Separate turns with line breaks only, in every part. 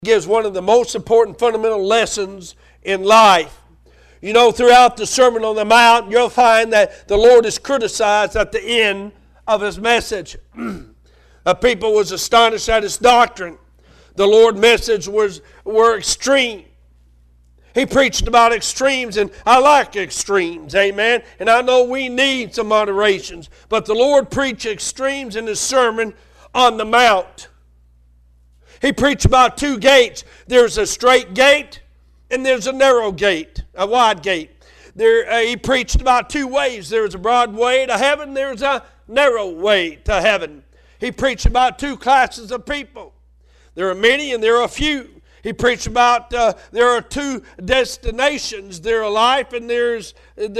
gives one of the most important fundamental lessons in life. You know, throughout the Sermon on the Mount, you'll find that the Lord is criticized at the end of His message. The people was astonished at His doctrine. The Lord's message were extreme. He preached about extremes, and I like extremes, amen? And I know we need some moderations, but the Lord preached extremes in His Sermon on the Mount. He preached about two gates. There's a straight gate and there's a narrow gate, a wide gate. He preached about two ways. There's a broad way to heaven, there's a narrow way to heaven. He preached about two classes of people. There are many and there are few. He preached about there are two destinations. There are life and there's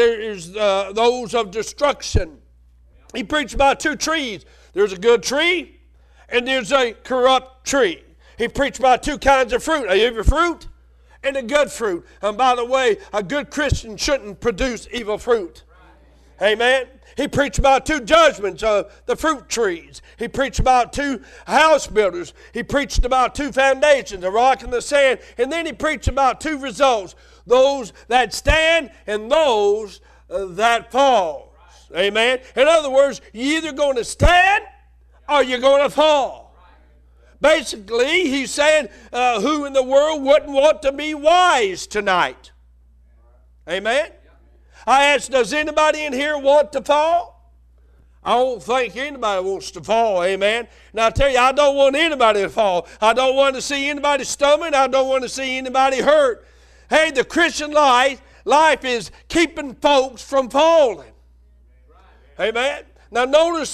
those of destruction. He preached about two trees. There's a good tree and there's a corrupt tree. He preached about two kinds of fruit, a evil fruit and a good fruit. And by the way, a good Christian shouldn't produce evil fruit. Amen. He preached about two judgments of the fruit trees. He preached about two house builders. He preached about two foundations, the rock and the sand. And then he preached about two results, those that stand and those that fall. Amen. In other words, you're either going to stand or you're going to fall. Basically, he's saying, who in the world wouldn't want to be wise tonight? Amen? I asked, does anybody in here want to fall? I don't think anybody wants to fall, amen? And I tell you, I don't want anybody to fall. I don't want to see anybody stumble. I don't want to see anybody hurt. Hey, the Christian life is keeping folks from falling. Amen? Now notice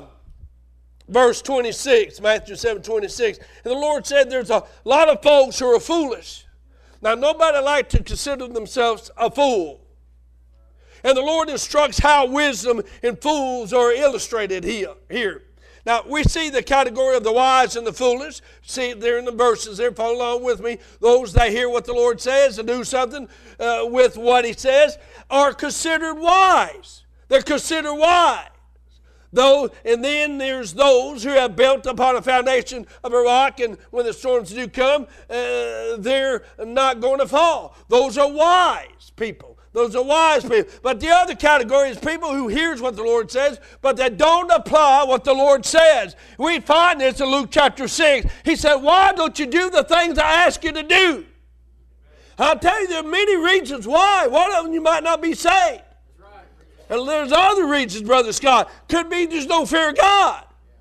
verse 26, Matthew 7:26. And the Lord said there's a lot of folks who are foolish. Now nobody likes to consider themselves a fool. And the Lord instructs how wisdom and fools are illustrated here. Now we see the category of the wise and the foolish. See it there in the verses there. Follow along with me. Those that hear what the Lord says and do something with what He says are considered wise. They're considered wise. And then there's those who have built upon a foundation of a rock, and when the storms do come, they're not going to fall. Those are wise people. Those are wise people. But the other category is people who hears what the Lord says, but they don't apply what the Lord says. We find this in Luke chapter 6. He said, why don't you do the things I ask you to do? I'll tell you, there are many reasons why. One of them, you might not be saved. And there's other reasons, Brother Scott. Could be there's no fear of God.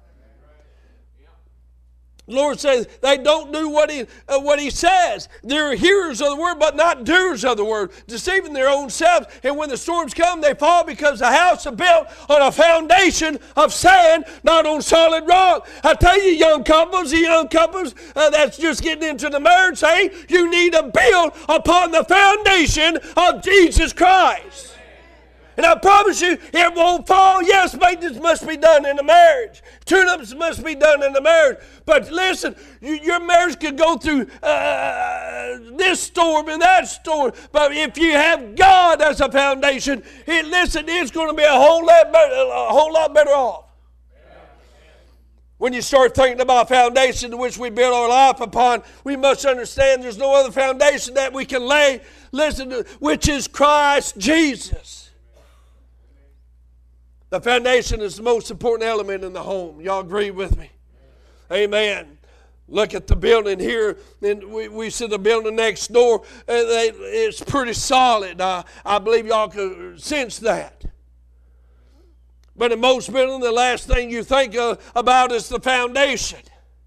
The Lord says they don't do what he says. They're hearers of the word, but not doers of the word, deceiving their own selves. And when the storms come, they fall because the house is built on a foundation of sand, not on solid rock. I tell you, young couples that's just getting into the marriage, say you need to build upon the foundation of Jesus Christ. And I promise you, it won't fall. Yes, maintenance must be done in the marriage. Tune-ups must be done in the marriage. But listen, your marriage could go through this storm and that storm. But if you have God as a foundation, it's going to be a whole lot better off. When you start thinking about foundation to which we build our life upon, we must understand there's no other foundation that we can lay, which is Christ Jesus. The foundation is the most important element in the home. Y'all agree with me? Amen. Look at the building here, and we see the building next door. It's pretty solid. I believe y'all can sense that. But in most buildings, the last thing you think about is the foundation.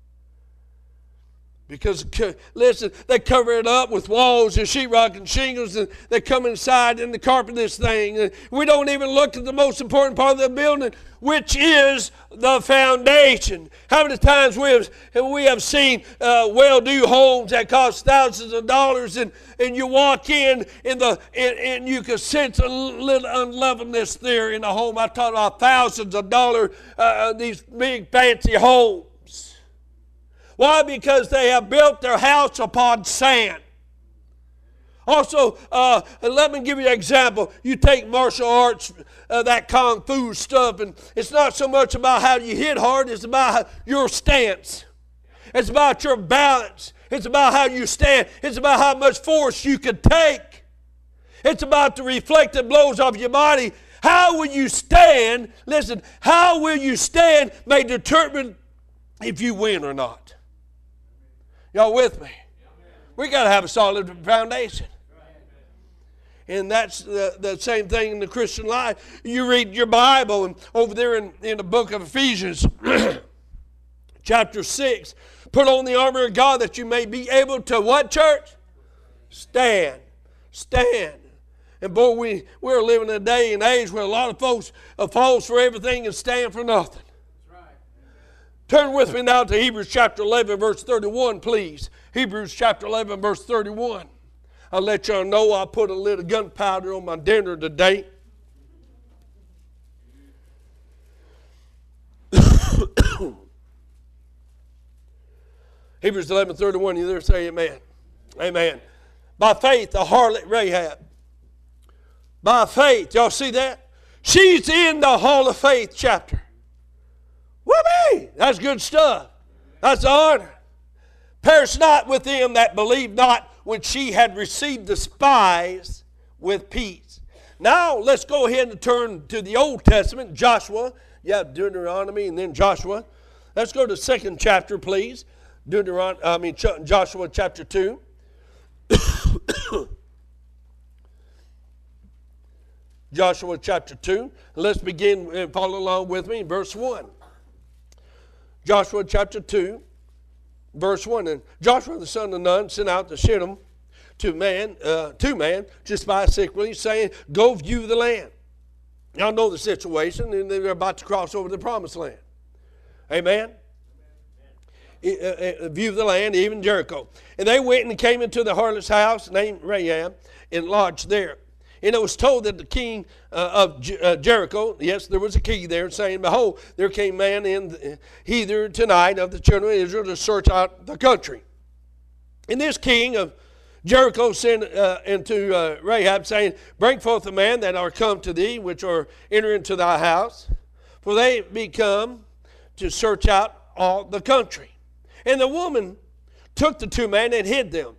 Because, listen, they cover it up with walls and sheetrock and shingles, and they come inside and they carpet this thing. And we don't even look at the most important part of the building, which is the foundation. How many times we have seen well-do homes that cost thousands of dollars, and you walk in and you can sense a little unleavenedness there in the home. I talk about thousands of dollars, these big fancy homes. Why? Because they have built their house upon sand. Also, let me give you an example. You take martial arts, that kung fu stuff, and it's not so much about how you hit hard, it's about your stance. It's about your balance. It's about how you stand. It's about how much force you can take. It's about the reflected blows of your body. How will you stand? Listen, how will you stand may determine if you win or not. Y'all with me? We got to have a solid foundation. And that's the same thing in the Christian life. You read your Bible, and over there in the book of Ephesians, chapter 6, put on the armor of God that you may be able to what, church? Stand. Stand. And boy, we're living in a day and age where a lot of folks falls for everything and stand for nothing. That's right. Turn with me now to Hebrews chapter 11, verse 31, please. Hebrews chapter 11, verse 31. I'll let y'all know I put a little gunpowder on my dinner today. Hebrews 11:31, you there say amen. Amen. By faith, the harlot Rahab. By faith, y'all see that? She's in the Hall of Faith chapter. Whoopee! That's good stuff. That's the honor. Perish not with them that believe not, when she had received the spies with peace. Now, let's go ahead and turn to the Old Testament, Joshua. Yeah, Deuteronomy and then Joshua. Let's go to the second chapter, please. Joshua chapter 2. Joshua chapter 2. Let's begin and follow along with me in verse 1. Joshua chapter 2. Verse 1, and Joshua the son of Nun sent out to Shittim to man to spy secretly, saying, go view the land. Y'all know the situation, and they're about to cross over the promised land. Amen? View the land, even Jericho. And they went and came into the harlot's house named Rahab and lodged there. And it was told that the king of Jericho, yes, there was a key there, saying, behold, there came man in hither tonight of the children of Israel to search out the country. And this king of Jericho sent into Rahab, saying, bring forth the man that are come to thee, which are enter into thy house, for they be come to search out all the country. And the woman took the two men and hid them,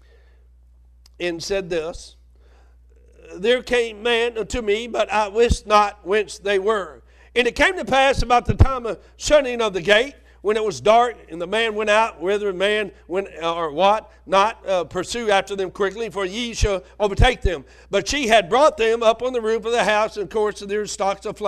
and said this, there came man unto me, but I wist not whence they were. And it came to pass about the time of shutting of the gate, when it was dark, and the man went out, whether a man went or what, not pursue after them quickly, for ye shall overtake them. But she had brought them up on the roof of the house, and of course there stalks of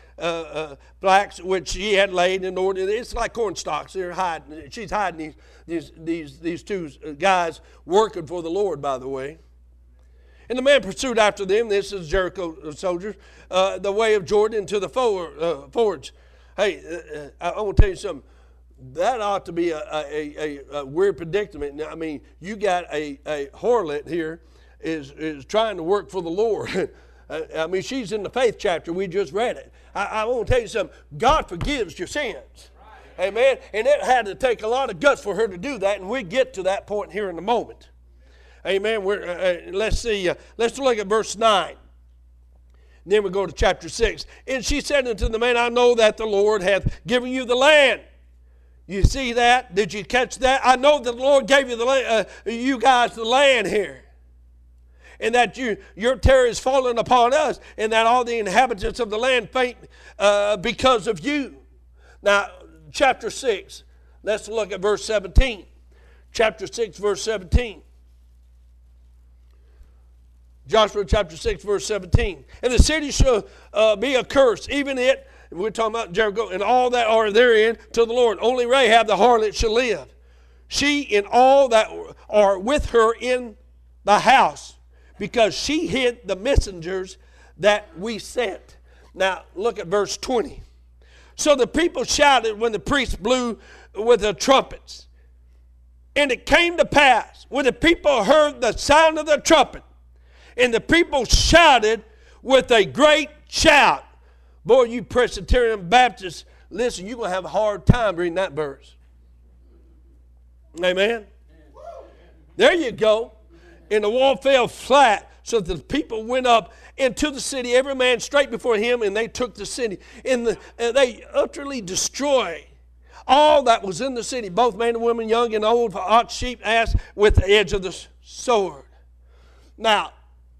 flax, which she had laid in order. It's like corn stalks. They're hiding. She's hiding these two guys working for the Lord, by the way. And the man pursued after them, this is Jericho soldiers, the way of Jordan to the forge. Hey, I want to tell you something. That ought to be a weird predicament. Now, I mean, you got a harlot here is trying to work for the Lord. I mean, she's in the faith chapter. We just read it. I want to tell you something. God forgives your sins. Right. Amen. And it had to take a lot of guts for her to do that, and we get to that point here in a moment. Amen. Let's see. Let's look at verse 9. Then we go to chapter 6. And she said unto the man, I know that the Lord hath given you the land. You see that? Did you catch that? I know that the Lord gave you the land, you guys the land here. And that your terror is fallen upon us, and that all the inhabitants of the land faint because of you. Now, chapter 6. Let's look at verse 17. Chapter 6, verse 17. Joshua chapter 6, verse 17. And the city shall be accursed, even it, we're talking about Jericho, and all that are therein to the Lord. Only Rahab the harlot shall live. She and all that are with her in the house, because she hid the messengers that we sent. Now, look at verse 20. So the people shouted when the priests blew with the trumpets. And it came to pass, when the people heard the sound of the trumpet, and the people shouted with a great shout. Boy, you Presbyterian Baptists, listen, you're going to have a hard time reading that verse. Amen? There you go. And the wall fell flat, so the people went up into the city, every man straight before him, and they took the city. And they utterly destroyed all that was in the city, both man and woman, young and old, for ox, sheep, ass, with the edge of the sword. Now,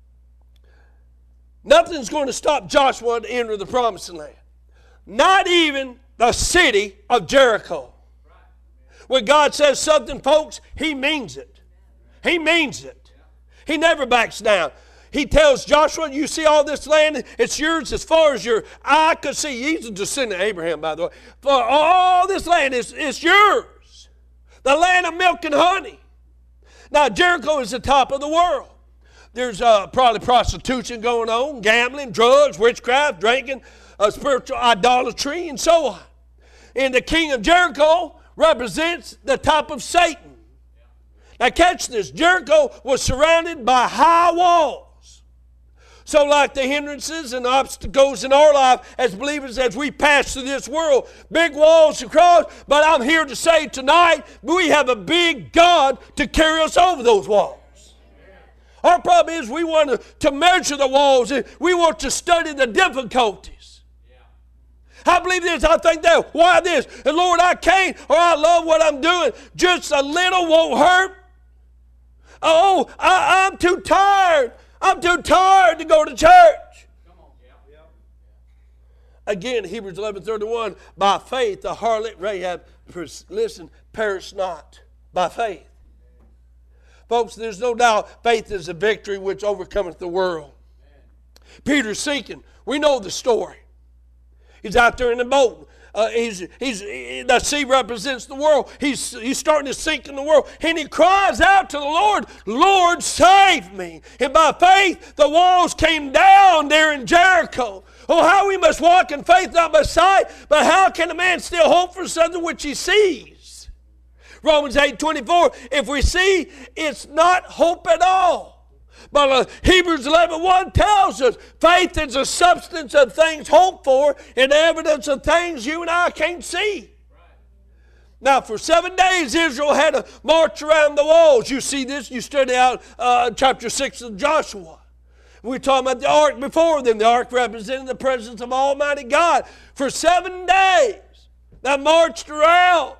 nothing's going to stop Joshua to enter the promised land. Not even the city of Jericho. When God says something, folks, He means it. He means it. He never backs down. He tells Joshua, you see all this land, it's yours as far as your eye could see. He's a descendant of Abraham, by the way. For all this land is yours. The land of milk and honey. Now, Jericho is the top of the world. There's probably prostitution going on, gambling, drugs, witchcraft, drinking, spiritual idolatry, and so on. And the king of Jericho represents the top of Satan. Now catch this. Jericho was surrounded by high walls. So like the hindrances and obstacles in our life as believers as we pass through this world, big walls to cross, but I'm here to say tonight we have a big God to carry us over those walls. Our problem is we want to measure the walls and we want to study the difficulties. I believe this, I think that, why this? And Lord, I can't, or I love what I'm doing. Just a little won't hurt. Oh, I'm too tired. I'm too tired to go to church. Again, Hebrews 11:31, by faith the harlot Rahab, listen, perished not. By faith. Folks, there's no doubt faith is a victory which overcometh the world. Peter's sinking. We know the story. He's out there in the boat. The sea represents the world. He's starting to sink in the world. And he cries out to the Lord, Lord, save me. And by faith, the walls came down there in Jericho. Oh, how we must walk in faith, not by sight. But how can a man still hope for something which he sees? Romans 8:24, if we see, it's not hope at all. But Hebrews 11:1 tells us faith is a substance of things hoped for and evidence of things you and I can't see. Now, for 7 days, Israel had to march around the walls. You see this, you study out chapter 6 of Joshua. We're talking about the ark before them. The ark represented the presence of Almighty God. For 7 days, they marched around.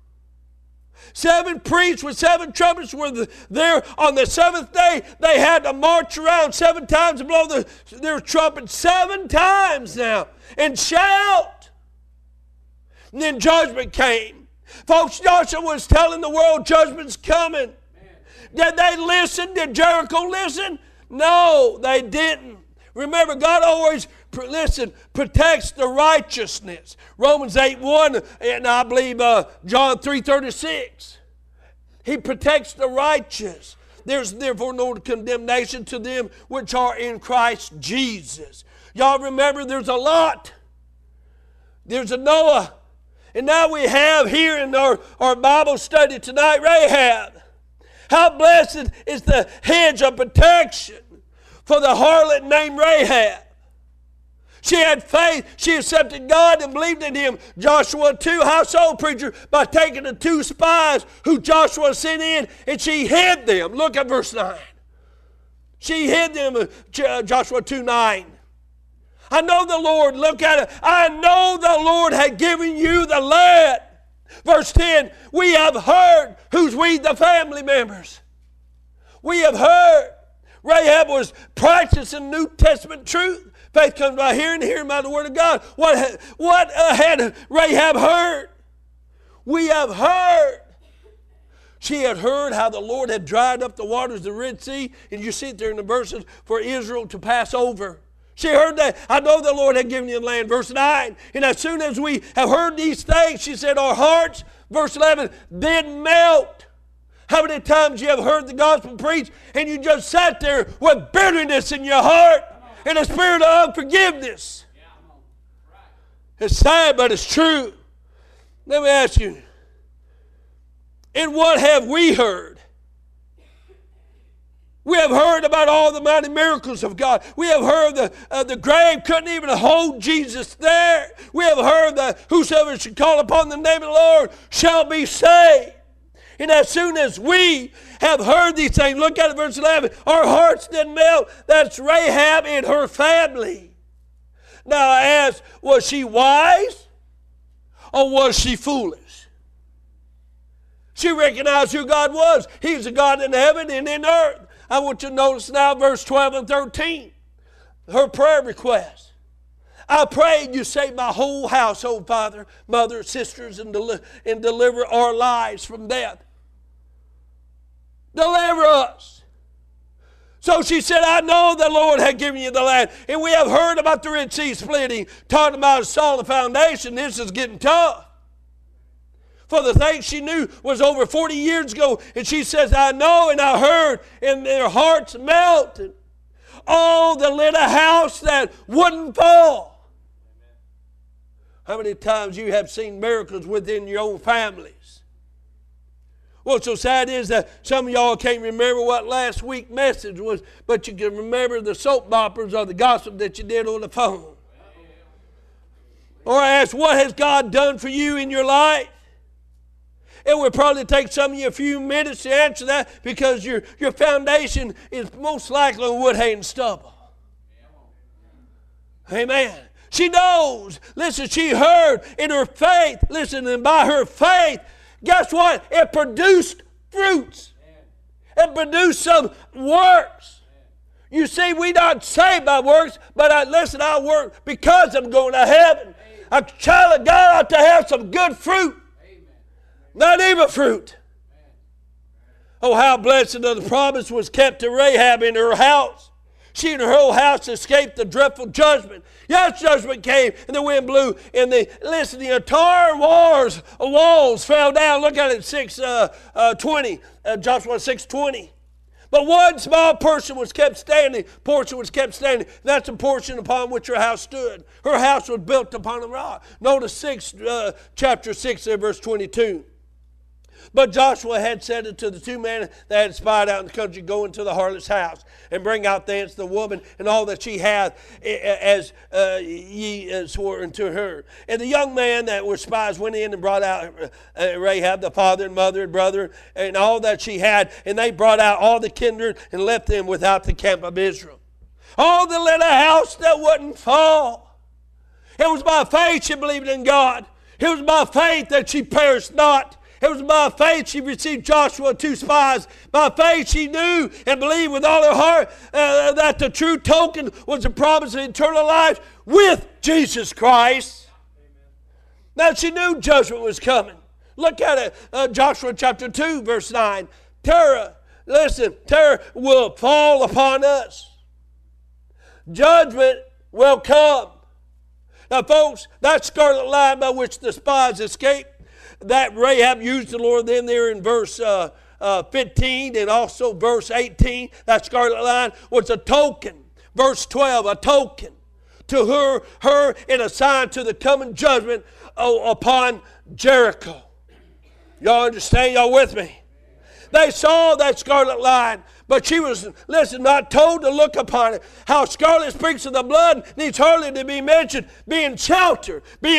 7 priests with 7 trumpets were there on the 7th day. They had to march around 7 times and blow their trumpet 7 times now and shout. And then judgment came. Folks, Joshua was telling the world judgment's coming. Did they listen? Did Jericho listen? No, they didn't. Remember, God always, protects the righteousness. Romans 8:1, and I believe John 3:36. He protects the righteous. There's therefore no condemnation to them which are in Christ Jesus. Y'all remember there's a Lot. There's a Noah. And now we have here in our Bible study tonight, Rahab. How blessed is the hedge of protection for the harlot named Rahab. She had faith. She accepted God and believed in Him. Joshua 2, how so, preacher? By taking the 2 spies who Joshua sent in, and she hid them. Look at verse 9. She hid them, Joshua 2:9. I know the Lord, look at it. I know the Lord had given you the land. Verse 10, we have heard. Who's we? The family members. We have heard. Rahab was practicing New Testament truth. Faith comes by hearing, hearing by the Word of God. What had Rahab heard? We have heard. She had heard how the Lord had dried up the waters of the Red Sea, and you see it there in the verses, for Israel to pass over. She heard that. I know the Lord had given you the land. Verse 9. And as soon as we have heard these things, she said, our hearts, verse 11, did melt. How many times you have heard the gospel preached and you just sat there with bitterness in your heart and a spirit of unforgiveness? It's sad, but it's true. Let me ask you, and what have we heard? We have heard about all the mighty miracles of God. We have heard the grave couldn't even hold Jesus there. We have heard that whosoever should call upon the name of the Lord shall be saved. And as soon as we have heard these things, look at it, verse 11, our hearts did melt. That's Rahab and her family. Now I ask, was she wise or was she foolish? She recognized who God was. He's a God in heaven and in earth. I want you to notice now verse 12 and 13. Her prayer request. I pray you save my whole household, Father, mother, sisters, and deliver our lives from death. Deliver us. So she said, I know the Lord had given you the land. And we have heard about the Red Sea splitting, talking about a solid foundation. This is getting tough. For the thing she knew was over 40 years ago. And she says, I know and I heard, and their hearts melted. Oh, the little house that wouldn't fall. How many times you have seen miracles within your own families? What's so sad is that some of y'all can't remember what last week's message was, but you can remember the soap operas or the gossip that you did on the phone. Or I ask, what has God done for you in your life? It would probably take some of you a few minutes to answer that because your foundation is most likely wood, hay, and stubble. Amen. She knows. Listen, she heard in her faith. Listen, and by her faith, guess what? It produced fruits. It produced some works. You see, we not saved by works, but I work because I'm going to heaven. A child of God ought to have some good fruit. Not evil fruit. Oh, how blessed of the promise was kept to Rahab in her house. She and her whole house escaped the dreadful judgment. Yes, judgment came, and the wind blew, and the entire walls fell down. Look at it, 6:20, Joshua 6:20. But one small portion was kept standing. That's the portion upon which her house stood. Her house was built upon a rock. Notice chapter 6, verse 22. But Joshua had said unto the two men that had spied out in the country, go into the harlot's house, and bring out thence the woman and all that she hath, as ye swore unto her. And the young man that were spies went in and brought out Rahab, the father and mother and brother, and all that she had. And they brought out all the kindred and left them without the camp of Israel. All the little house that wouldn't fall. It was by faith she believed in God. It was by faith that she perished not. It was by faith she received Joshua, 2 spies. By faith she knew and believed with all her heart that the true token was the promise of eternal life with Jesus Christ. Now she knew judgment was coming. Look at it, Joshua chapter 2, verse 9. Terror will fall upon us. Judgment will come. Now folks, that scarlet line by which the spies escaped, that Rahab used the Lord then there in verse 15 and also verse 18, that scarlet line was a token. Verse 12, a token to her and a sign to the coming judgment upon Jericho. Y'all understand? Y'all with me? They saw that scarlet line, but she was, not told to look upon it. How scarlet speaks of the blood needs hardly to be mentioned. Being sheltered by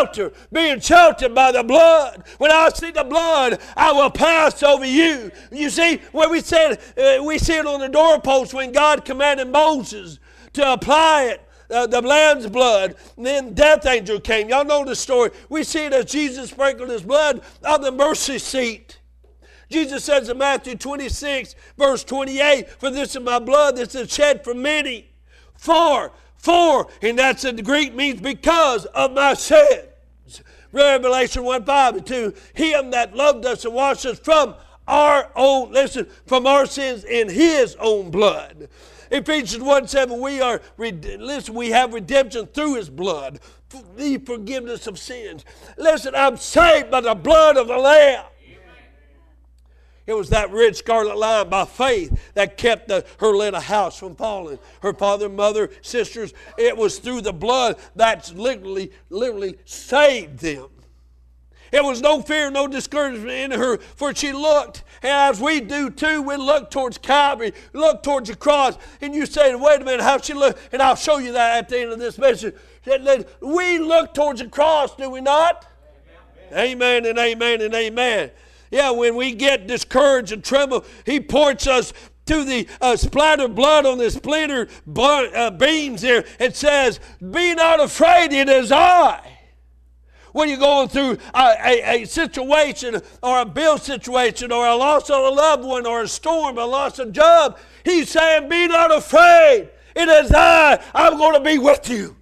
the blood. When I see the blood, I will pass over you. You see, when we see it on the doorpost when God commanded Moses to apply it. The lamb's blood, and then death angel came. Y'all know the story. We see it as Jesus sprinkled his blood on the mercy seat. Jesus says in Matthew 26, verse 28, for this is my blood that is shed for many. For, and that's in the Greek means because of my sins. Revelation 1:5, to him that loved us and washed us from our from sins in his own blood. Ephesians 1:7, we have redemption through his blood, the forgiveness of sins. Listen, I'm saved by the blood of the Lamb. It was that red scarlet line by faith that kept her little house from falling. Her father, mother, sisters, it was through the blood that literally saved them. It was no fear, no discouragement in her, for she looked, and as we do too, we look towards Calvary, look towards the cross, and you say, wait a minute, how she look? And I'll show you that at the end of this message. We look towards the cross, do we not? Amen and amen and amen. Yeah, when we get discouraged and tremble, he points us to the splattered blood on the splintered beams there and says, be not afraid, it is I. When you're going through a situation or a bill situation or a loss of a loved one or a storm, a loss of job, he's saying, be not afraid. It is I'm going to be with you.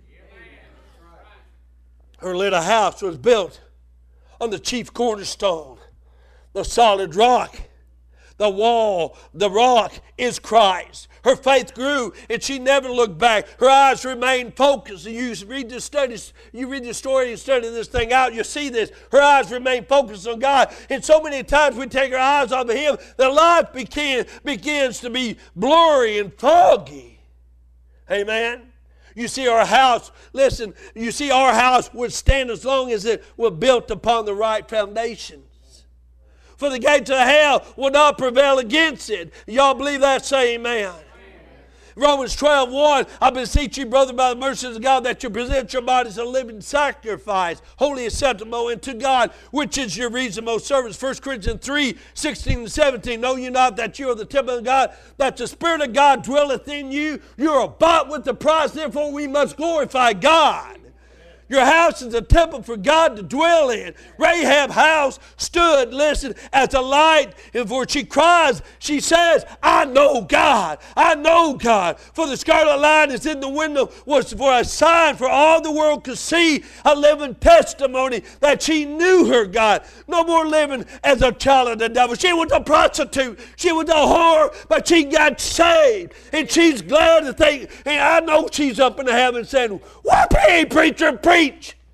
Her little house was built on the chief cornerstone, the solid rock. The wall, the rock is Christ. Her faith grew and she never looked back. Her eyes remained focused. And you read the story and study this thing out, you see this. Her eyes remain focused on God. And so many times we take our eyes off of Him, that life begins to be blurry and foggy. Amen. You see our house, listen, you see our house would stand as long as it was built upon the right foundation. For the gates of hell will not prevail against it. Y'all believe that? Say amen. Amen. Romans 12:1, I beseech you, brother, by the mercies of God, that you present your bodies a living sacrifice, holy acceptable unto God, which is your reasonable service. 1 Corinthians 3:16 and 17, know you not that you are the temple of God, that the Spirit of God dwelleth in you? You are bought with the price, therefore we must glorify God. Your house is a temple for God to dwell in. Rahab's house stood, listen, as a light. And for she cries, she says, I know God. I know God. For the scarlet line is in the window was for a sign for all the world to see, a living testimony that she knew her God. No more living as a child of the devil. She was a prostitute. She was a whore, but she got saved. And she's glad to think, and I know she's up in heaven saying, whoopee, preacher, preach.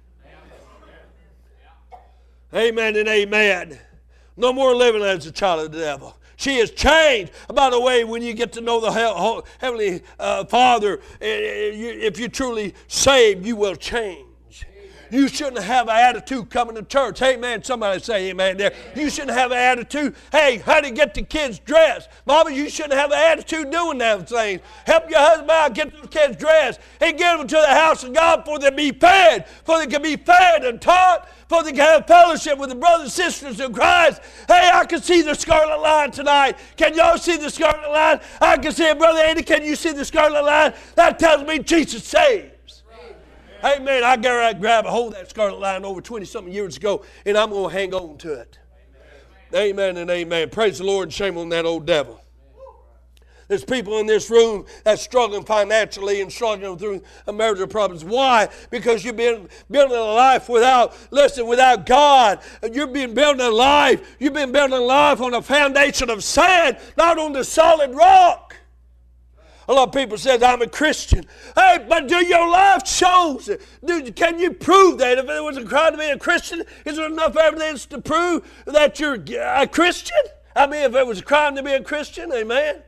Amen and amen. No more living as a child of the devil. She is changed. By the way, when you get to know the Heavenly Father, if you're truly saved, you will change. You shouldn't have an attitude coming to church. Amen. Somebody say amen there. You shouldn't have an attitude. Hey, how to get the kids dressed. Mama, you shouldn't have an attitude doing that things. Help your husband out, get the kids dressed, and get them to the house of God for they be fed, for they can be fed and taught, for they can have fellowship with the brothers and sisters in Christ. Hey, I can see the scarlet line tonight. Can y'all see the scarlet line? I can see it, Brother Andy. Can you see the scarlet line? That tells me Jesus saves. Amen. I grab a hold of that scarlet line over 20-something years ago, and I'm going to hang on to it. Amen and amen. Praise the Lord and shame on that old devil. There's people in this room that's struggling financially and struggling through marital problems. Why? Because you've been building a life without God. You've been building a life. You've been building a life on a foundation of sand, not on the solid rock. A lot of people say, I'm a Christian. Hey, but do your life shows it? Can you prove that? If it was a crime to be a Christian, is there enough evidence to prove that you're a Christian? I mean, if it was a crime to be a Christian, amen?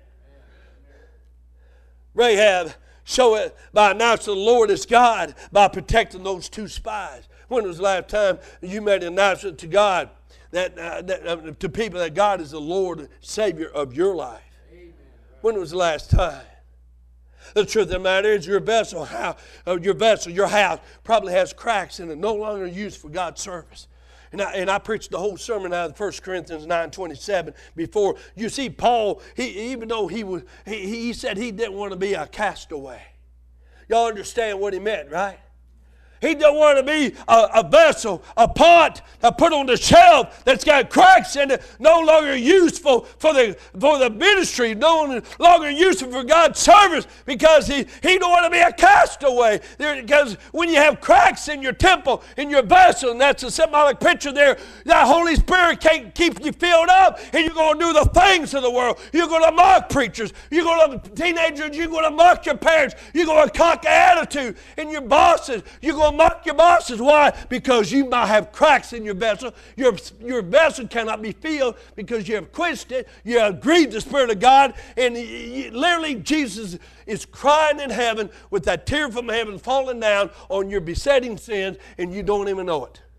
Rahab showed it by announcing the Lord is God, by protecting those two spies. When was the last time you made an announcement to God, to people, that God is the Lord and Savior of your life? When was the last time? The truth of the matter is your vessel, your house probably has cracks in it, no longer used for God's service. And I preached the whole sermon out of 1 Corinthians 9:27 before. You see, Paul, even though he said he didn't want to be a castaway. Y'all understand what he meant, right? He don't want to be a vessel, a pot, put on the shelf that's got cracks in it, no longer useful for the ministry, no longer useful for God's service, because he don't want to be a castaway. Because when you have cracks in your temple, in your vessel, and that's a symbolic picture there, that Holy Spirit can't keep you filled up, and you're going to do the things of the world. You're going to mock preachers. You're going to teenagers. You're going to mock your parents. You're going to cock attitude in your bosses. You're going to mock your bosses. Why? Because you might have cracks in your vessel. Your vessel cannot be filled because you have quenched it. You have grieved the Spirit of God. And literally Jesus is crying in heaven with that tear from heaven falling down on your besetting sins, and you don't even know it.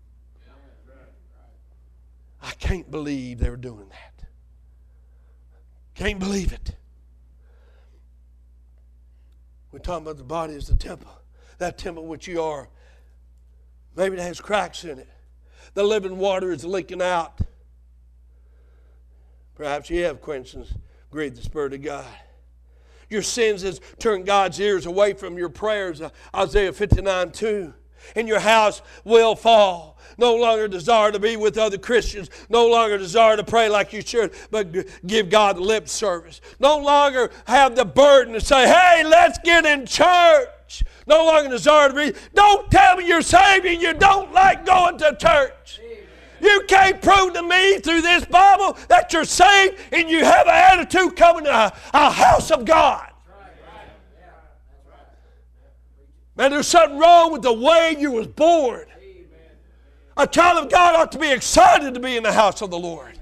I can't believe they were doing that. Can't believe it. We're talking about the body as the temple. That temple which you are. Maybe it has cracks in it. The living water is leaking out. Perhaps you have quenched and grieved the Spirit of God. Your sins has turned God's ears away from your prayers. Isaiah 59:2. and your house will fall. No longer desire to be with other Christians. No longer desire to pray like you should, but give God lip service. No longer have the burden to say, hey, let's get in church. No longer desire to be. Don't tell me you're saved and you don't like going to church. You can't prove to me through this Bible that you're saved and you have an attitude coming to a house of God. Man, there's something wrong with the way you was born. A child of God ought to be excited to be in the house of the Lord.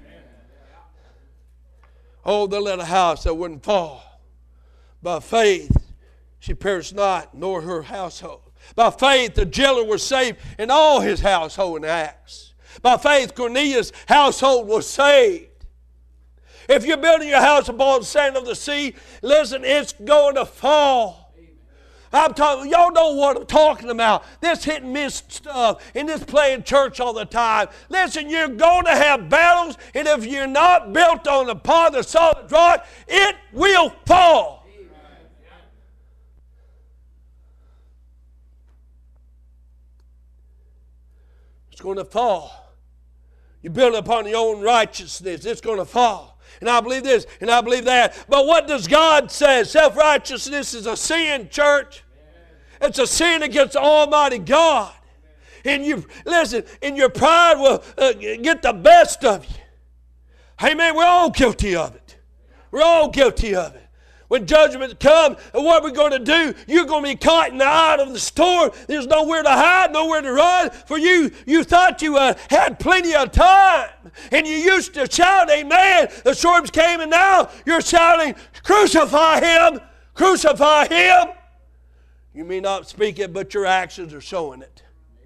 Oh, they let a house that wouldn't fall. By faith, she perished not, nor her household. By faith, the jailer was saved in all his household in Acts. By faith, Cornelius' household was saved. If you're building your house upon the sand of the sea, listen, it's going to fall. I'm talking, y'all know what I'm talking about. This hit and miss stuff and this playing church all the time. Listen, you're going to have battles, and if you're not built upon the solid rock, it will fall. It's going to fall. You build upon your own righteousness, it's going to fall. And I believe this, and I believe that. But what does God say? Self-righteousness is a sin, church. It's a sin against Almighty God. And you, listen, and your pride will get the best of you. Amen. We're all guilty of it. We're all guilty of it. When judgment comes, what we're going to do, you're going to be caught in the eye of the storm. There's nowhere to hide, nowhere to run. For you thought you had plenty of time. And you used to shout, amen. The storms came, and now you're shouting, crucify him, crucify him. You may not speak it, but your actions are showing it.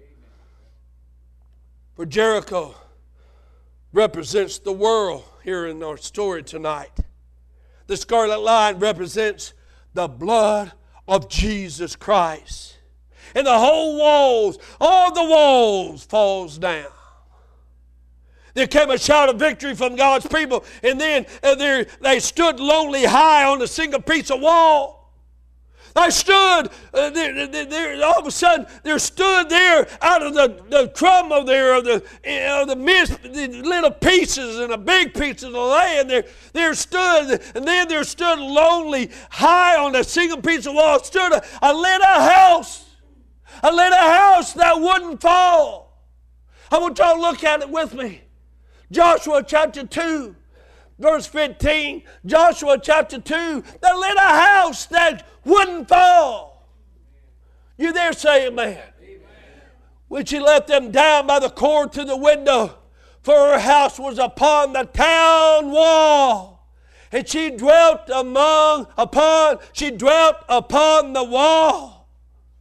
For Jericho represents the world here in our story tonight. The scarlet line represents the blood of Jesus Christ. And the whole walls, all the walls falls down. There came a shout of victory from God's people, and then they stood lonely high on a single piece of wall. They stood, all of a sudden, there stood there out of the crumble there of the mist, the little pieces and the big pieces of land. There stood, and then there stood lonely, high on a single piece of wall, stood a little house that wouldn't fall. I want y'all to look at it with me. Joshua chapter 2. Verse 15, Joshua chapter 2, the little house that wouldn't fall. You there, say amen. When she let them down by the cord to the window, for her house was upon the town wall. And she dwelt upon the wall.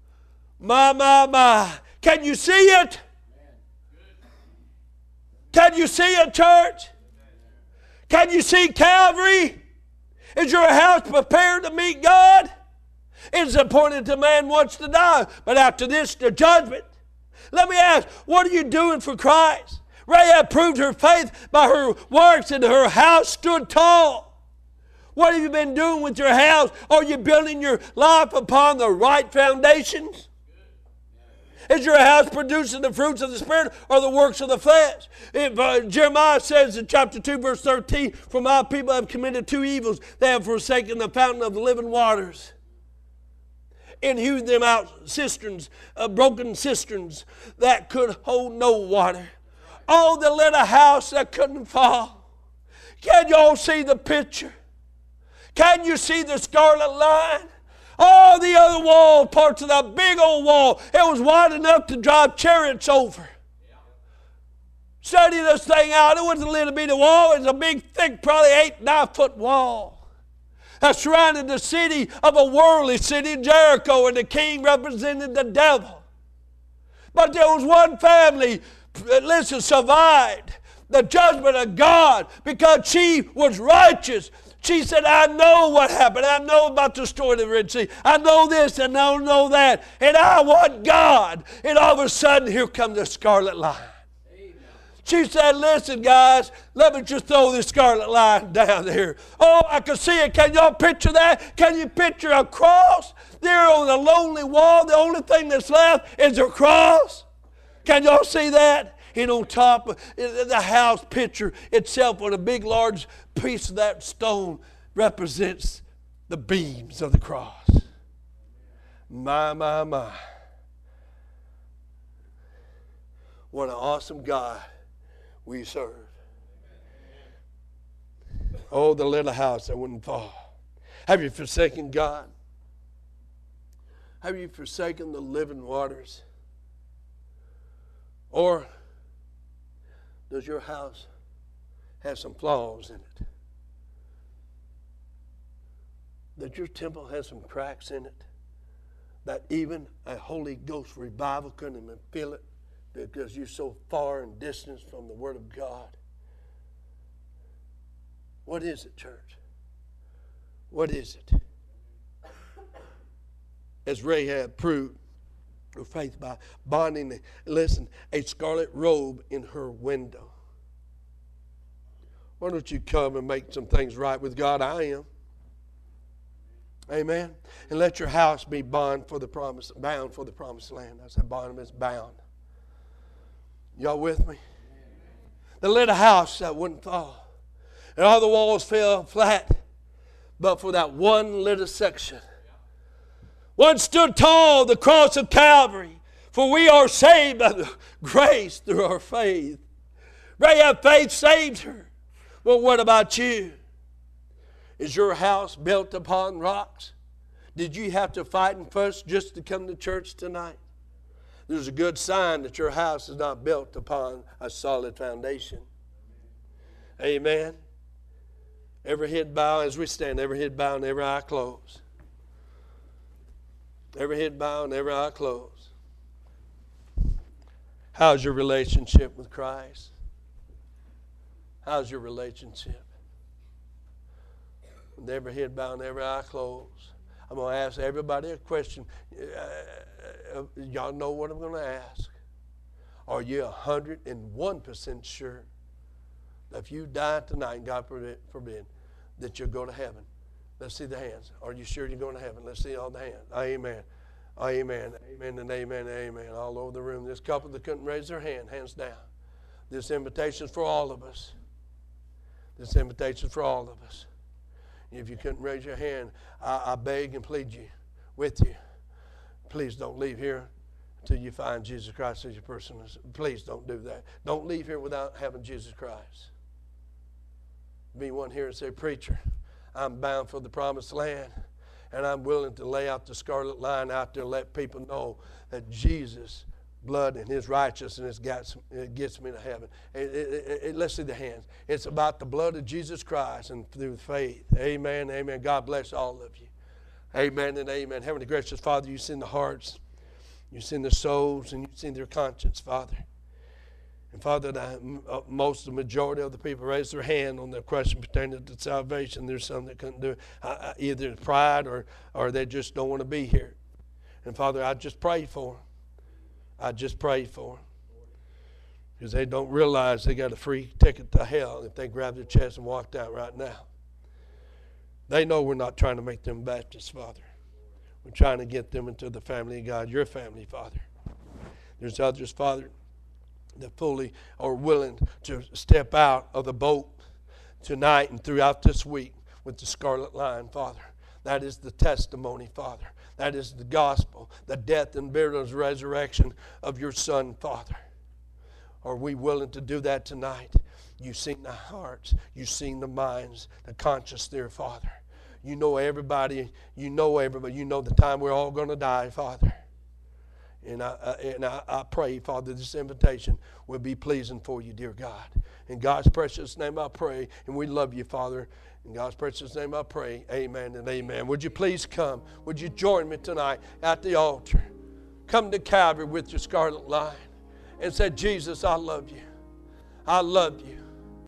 My. Can you see it? Can you see it, church? Can you see Calvary? Is your house prepared to meet God? It's appointed to man once to die, but after this, the judgment. Let me ask, what are you doing for Christ? Rahab proved her faith by her works, and her house stood tall. What have you been doing with your house? Are you building your life upon the right foundations? Is your house producing the fruits of the Spirit or the works of the flesh? Jeremiah says in chapter 2, verse 13, for my people have committed two evils. They have forsaken the fountain of the living waters and hewed them out cisterns, broken cisterns that could hold no water. Oh, the little house that couldn't fall. Can you all see the picture? Can you see the scarlet line? All the other wall, parts of that big old wall, it was wide enough to drive chariots over. Study this thing out. It wasn't a little bitty wall. It was a big, thick, probably 8-9 foot wall that surrounded the city of a worldly city, Jericho, and the king represented the devil. But there was one family, listen, survived the judgment of God because she was righteous. She said, I know what happened. I know about the story of the Red Sea. I know this and I know that. And I want God. And all of a sudden, here comes the scarlet line. Amen. She said, listen, guys, let me just throw this scarlet line down there. Oh, I can see it. Can y'all picture that? Can you picture a cross there on a lonely wall? The only thing that's left is a cross. Can y'all see that? And on top of the house picture itself on a big, large piece of that stone represents the beams of the cross. My, my, my. What an awesome God we serve. Oh, the little house that wouldn't fall. Have you forsaken God? Have you forsaken the living waters? Or does your house have some flaws in it? That your temple has some cracks in it? That even a Holy Ghost revival couldn't even feel it because you're so far in distance from the Word of God? What is it, church? What is it? As Rahab proved her faith by bonding, listen, a scarlet robe in her window. Why don't you come and make some things right with God? I am. Amen. And let your house be bound for the promised land. I said bond means bound. Y'all with me? The little house that wouldn't fall. And all the walls fell flat, but for that one little section. One stood tall, the cross of Calvary, for we are saved by the grace through our faith. Rahab's faith saved her. Well, what about you? Is your house built upon rocks? Did you have to fight and fuss just to come to church tonight? There's a good sign that your house is not built upon a solid foundation. Amen. Every head bow as we stand, every head bow and every eye closed. Every head bow and every eye closed. How's your relationship with Christ? How's your relationship? With every head bow and every eye closed. I'm going to ask everybody a question. Y'all know what I'm going to ask. Are you 101% sure that if you die tonight, God forbid, that you'll go to heaven? Let's see the hands. Are you sure you're going to heaven? Let's see all the hands. Amen. Amen. Amen and amen and amen. All over the room. This couple that couldn't raise their hand, hands down. This invitation is for all of us. This invitation is for all of us. If you couldn't raise your hand, I beg and plead you, with you. Please don't leave here until you find Jesus Christ as your personal. Please don't do that. Don't leave here without having Jesus Christ. Be one here and say, preacher, I'm bound for the promised land, and I'm willing to lay out the scarlet line out there and let people know that Jesus' blood and his righteousness gets me to heaven. Let's see the hands. It's about the blood of Jesus Christ and through faith. Amen, amen. God bless all of you. Amen and amen. Heavenly gracious Father, you've seen the hearts, you've seen the souls, and you've seen their conscience, Father. And Father, the majority of the people raised their hand on the question pertaining to salvation. There's some that couldn't do it. Either pride or they just don't want to be here. And Father, I just pray for them. I just pray for them. Because they don't realize they got a free ticket to hell if they grab their chest and walked out right now. They know we're not trying to make them Baptists, Father. We're trying to get them into the family of God, your family, Father. There's others, Father, that fully are willing to step out of the boat tonight and throughout this week with the scarlet line, Father. That is the testimony, Father. That is the gospel, the death and burial and resurrection of your Son, Father. Are we willing to do that tonight? You've seen the hearts. You've seen the minds, the conscience there, Father. You know everybody. You know the time we're all going to die, Father. And I pray, Father, this invitation will be pleasing for you, dear God. In God's precious name I pray, and we love you, Father. In God's precious name I pray, amen and amen. Would you please come? Would you join me tonight at the altar? Come to Calvary with your scarlet line and say, Jesus, I love you. I love you.